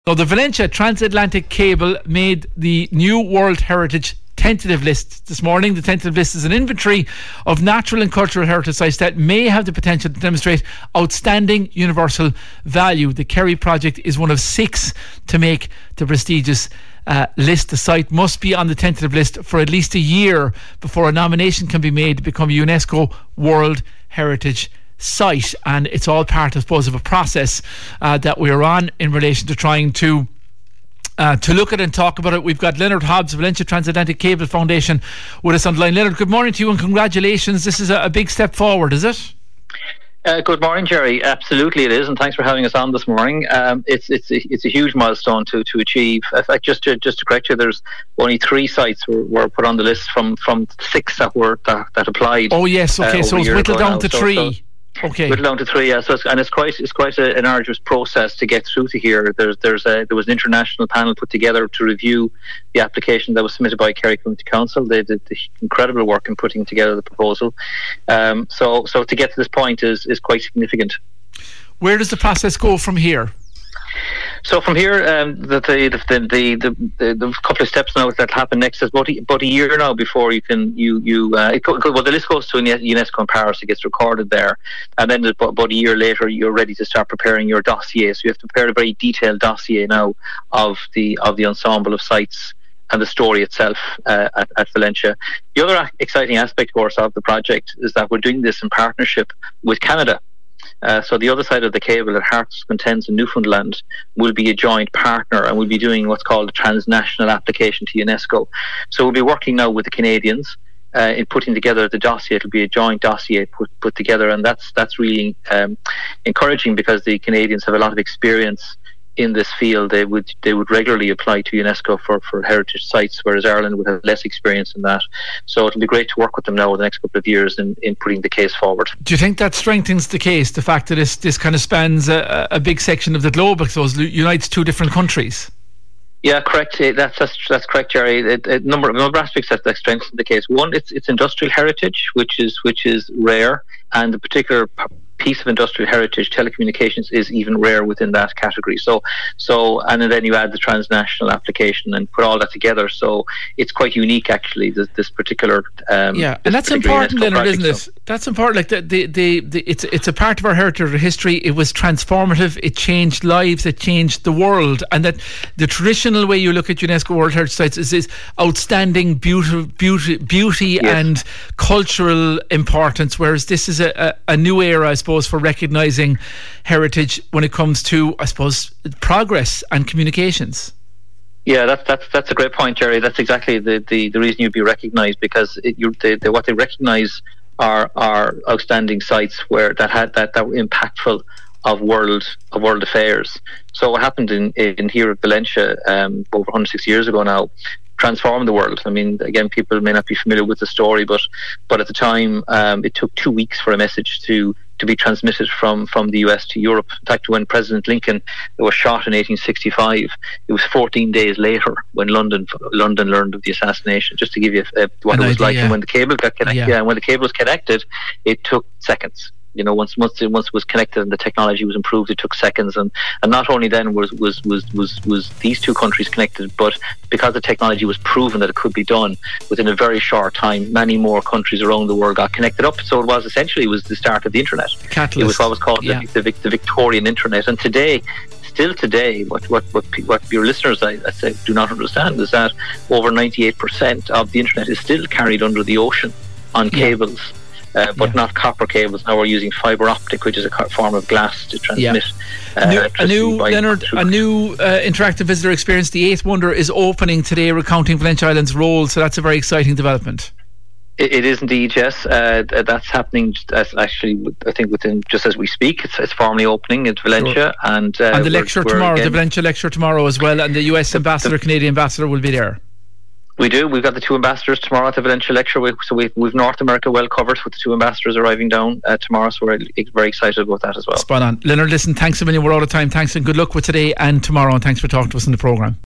So the Valencia Transatlantic Cable made the new World Heritage tentative list this morning. The tentative list is an inventory of natural and cultural heritage sites that may have the potential to demonstrate outstanding universal value. The Kerry project is one of 6 to make the prestigious list. The site must be on the tentative list for at least a year before a nomination can be made to become a UNESCO World Heritage site, and it's all part, I suppose, of a process that we're on in relation to trying to look at and talk about it. We've got Leonard Hobbs, Valencia Transatlantic Cable Foundation, with us on the line. Leonard, good morning to you and congratulations. This is a big step forward, is it? Good morning, Jerry. Absolutely it is, and thanks for having us on this morning. It's a huge milestone to achieve. In fact, just to correct you, there's only 3 sites were put on the list from 6 that applied. Oh yes, okay, so it's whittled down to 3. Okay. Whittled down to 3, yeah. So it's quite an arduous process to get through to here. There was an international panel put together to review the application that was submitted by Kerry County Council. They did the incredible work in putting together the proposal. So to get to this point is quite significant. Where does the process go from here? So from here, the couple of steps now that happen next is about a year now before you can the list goes to UNESCO in Paris. It gets recorded there, and then about a year later you're ready to start preparing your dossier. So you have to prepare a very detailed dossier now of the ensemble of sites and the story itself at Valencia. The other exciting aspect, of course, of the project is that we're doing this in partnership with Canada. So the other side of the cable at Hearts Contents in Newfoundland will be a joint partner, and we'll be doing what's called a transnational application to UNESCO. So we'll be working now with the Canadians in putting together the dossier. It'll be a joint dossier put together, and that's really encouraging because the Canadians have a lot of experience in this field. They would regularly apply to UNESCO for heritage sites, whereas Ireland would have less experience in that. So it'll be great to work with them now over the next couple of years in putting the case forward. Do you think that strengthens the case, the fact that this kind of spans a big section of the globe, because it unites 2 different countries? Yeah, correct. That's correct, Jerry. A number of aspects that strengthen the case. One, it's industrial heritage, which is rare, and the particular piece of industrial heritage, telecommunications, is even rare within that category. So and then you add the transnational application and put all that together. So it's quite unique, actually. This particular and that's important, Leonard, isn't it? So that's important. Like it's a part of our heritage, our history. It was transformative. It changed lives. It changed the world. And that the traditional way you look at UNESCO World Heritage Sites is outstanding beauty and cultural importance, whereas this is a new era, I suppose, for recognising heritage when it comes to, I suppose, progress and communications. Yeah, that's a great point, Jerry. That's exactly the reason you'd be recognised, because what they recognise are outstanding sites that were impactful of world affairs. So what happened in here at Valencia over 106 years ago now transformed the world. I mean, again, people may not be familiar with the story, but at the time it took 2 weeks for a message to be transmitted from the US to Europe. In fact, when President Lincoln was shot in 1865, it was 14 days later when London learned of the assassination. Just to give you what it was like, and when the cable got connected, when the cable was connected, it took seconds. You know, once it was connected and the technology was improved, it took seconds, and not only then was these 2 countries connected, but because the technology was proven that it could be done within a very short time, many more countries around the world got connected up. So it was the start of the internet. Catalyst. It was what was called the Victorian internet. And still today, what your listeners, I say, do not understand is that over 98% of the internet is still carried under the ocean on cables. But not copper cables. Now we're using fibre optic, which is a form of glass to transmit. A new interactive visitor experience, the 8th Wonder, is opening today, recounting Valencia Island's role. So that's a very exciting development. It is indeed, yes. That's happening actually, I think, within just as we speak. It's formally opening at Valencia. Sure. And the lecture tomorrow, the Valencia lecture tomorrow as well, and the US ambassador, Canadian ambassador will be there. We do. We've got the 2 ambassadors tomorrow at the Valencia lecture. So we've North America well covered with the 2 ambassadors arriving down tomorrow. So we're very excited about that as well. Spot on. Leonard, listen, thanks a million. We're out of time. Thanks and good luck with today and tomorrow. And thanks for talking to us in the programme.